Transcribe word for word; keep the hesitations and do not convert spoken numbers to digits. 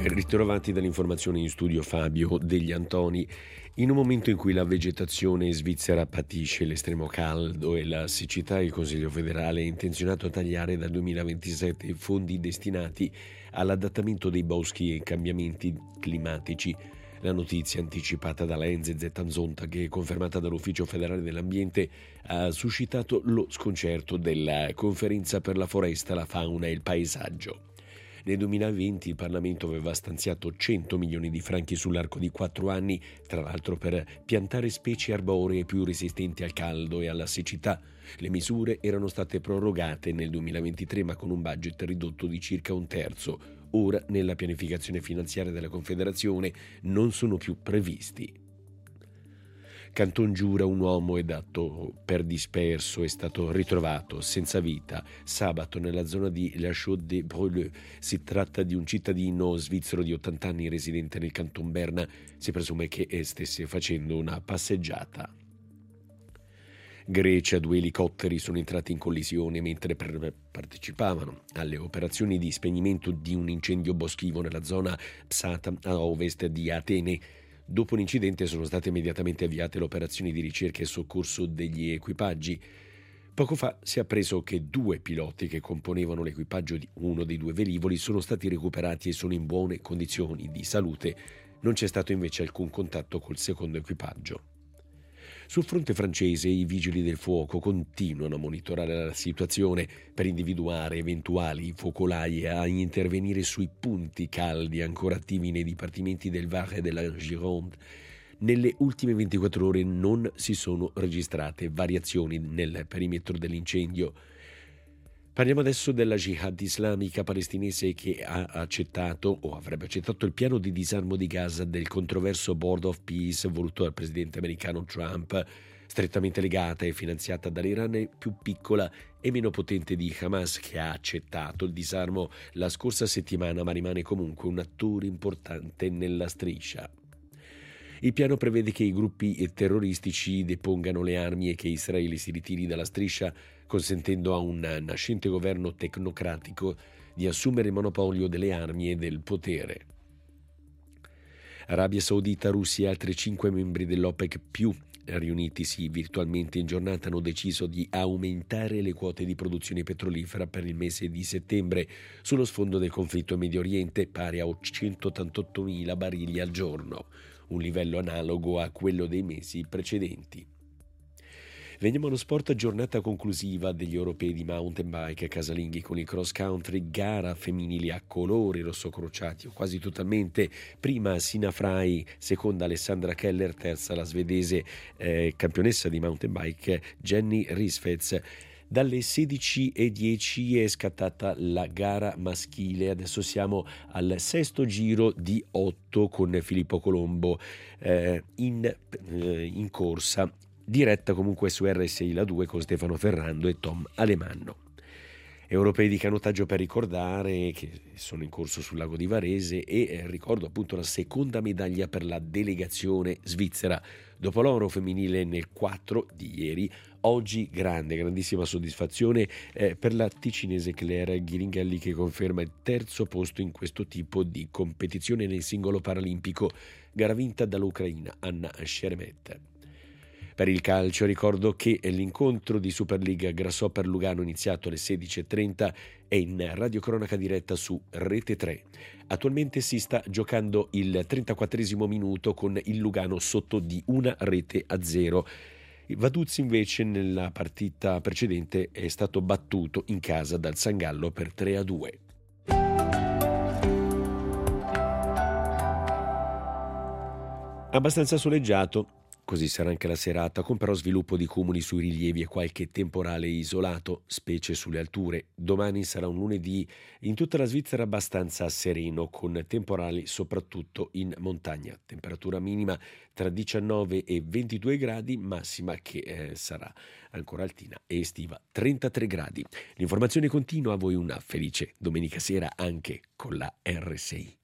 Ben ritrovati dall'informazione in studio Fabio degli Antoni. In un momento in cui la vegetazione svizzera patisce l'estremo caldo e la siccità, il Consiglio federale è intenzionato a tagliare dal duemilaventisette i fondi destinati all'adattamento dei boschi ai cambiamenti climatici. La notizia anticipata dalla N Z Z Zonta e confermata dall'Ufficio federale dell'ambiente ha suscitato lo sconcerto della Conferenza per la foresta, la fauna e il paesaggio. Nel duemilaventi il Parlamento aveva stanziato cento milioni di franchi sull'arco di quattro anni, tra l'altro per piantare specie arboree più resistenti al caldo e alla siccità. Le misure erano state prorogate nel duemilaventitré, ma con un budget ridotto di circa un terzo. Ora, nella pianificazione finanziaria della Confederazione, non sono più previsti. Canton Giura, un uomo è dato per disperso, è stato ritrovato senza vita sabato nella zona di La Chaux-de-Breleux. Si tratta di un cittadino svizzero di ottanta anni residente nel Canton Berna. Si presume che stesse facendo una passeggiata. Grecia, due elicotteri sono entrati in collisione mentre partecipavano alle operazioni di spegnimento di un incendio boschivo nella zona Psata a ovest di Atene. Dopo l'incidente sono state immediatamente avviate le operazioni di ricerca e soccorso degli equipaggi. Poco fa si è appreso che due piloti che componevano l'equipaggio di uno dei due velivoli sono stati recuperati e sono in buone condizioni di salute. Non c'è stato invece alcun contatto col secondo equipaggio. Sul fronte francese i vigili del fuoco continuano a monitorare la situazione per individuare eventuali focolai e a intervenire sui punti caldi ancora attivi nei dipartimenti del Var e della Gironde. Nelle ultime ventiquattro ore non si sono registrate variazioni nel perimetro dell'incendio. Parliamo adesso della Jihad islamica palestinese che ha accettato o avrebbe accettato il piano di disarmo di Gaza del controverso Board of Peace voluto dal presidente americano Trump. Strettamente legata e finanziata dall'Iran, è più piccola e meno potente di Hamas, che ha accettato il disarmo la scorsa settimana ma rimane comunque un attore importante nella striscia. Il piano prevede che i gruppi terroristici depongano le armi e che Israele si ritiri dalla striscia, consentendo a un nascente governo tecnocratico di assumere il monopolio delle armi e del potere. Arabia Saudita, Russia e altri cinque membri dell'OPEC più riunitisi virtualmente in giornata hanno deciso di aumentare le quote di produzione petrolifera per il mese di settembre sullo sfondo del conflitto in Medio Oriente, pari a centottantottomila barili al giorno, un livello analogo a quello dei mesi precedenti. Veniamo allo sport, giornata conclusiva degli europei di mountain bike casalinghi con il cross country, gara femminili a colori rosso-crociati quasi totalmente, prima Sina Frey, seconda Alessandra Keller, terza la svedese eh, campionessa di mountain bike Jenny Risfets. Dalle sedici e dieci è scattata la gara maschile, adesso siamo al sesto giro di otto con Filippo Colombo eh, in, eh, in corsa, diretta comunque su R S I La due con Stefano Ferrando e Tom Alemanno. Europei di canottaggio per ricordare che sono in corso sul lago di Varese e eh, ricordo appunto la seconda medaglia per la delegazione svizzera. Dopo l'oro femminile nel quattro di ieri, oggi grande, grandissima soddisfazione eh, per la ticinese Claire Ghiringhelli, che conferma il terzo posto in questo tipo di competizione nel singolo paralimpico, gara vinta dall'Ucraina Anna Sheremet. Per il calcio ricordo che l'incontro di Superliga Grasshopper Lugano, iniziato alle sedici e trenta, è in radiocronaca diretta su Rete tre. Attualmente si sta giocando il trentaquattresimo minuto con il Lugano sotto di una rete a zero. Vaduz invece nella partita precedente è stato battuto in casa dal Sangallo per tre a due. Abbastanza soleggiato. Così sarà anche la serata, con però sviluppo di cumuli sui rilievi e qualche temporale isolato, specie sulle alture. Domani sarà un lunedì in tutta la Svizzera abbastanza sereno, con temporali soprattutto in montagna. Temperatura minima tra diciannove e ventidue gradi, massima che eh, sarà ancora altina e estiva trentatré gradi. L'informazione continua, a voi una felice domenica sera anche con la R S I.